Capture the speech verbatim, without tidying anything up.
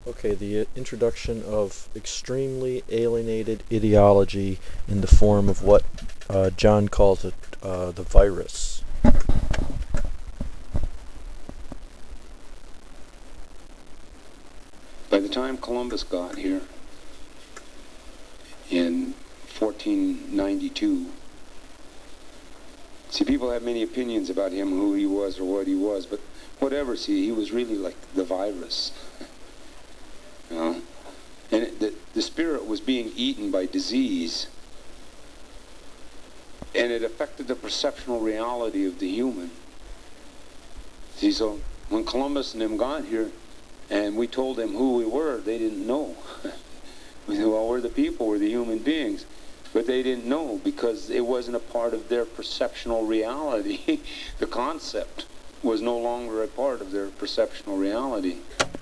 Okay, the uh, introduction of extremely alienated ideology in the form of what uh, John calls it, uh, the virus. By the time Columbus got here in fourteen ninety-two, see, people have many opinions about him, who he was or what he was, but whatever, see, he was really like the virus. You know? And it, the, the spirit was being eaten by disease, and it affected the perceptual reality of the human. See, so when Columbus and them got here, and we told them who we were, they didn't know. We said, well, we're the people, we're the human beings. But they didn't know because it wasn't a part of their perceptual reality. The concept was no longer a part of their perceptual reality.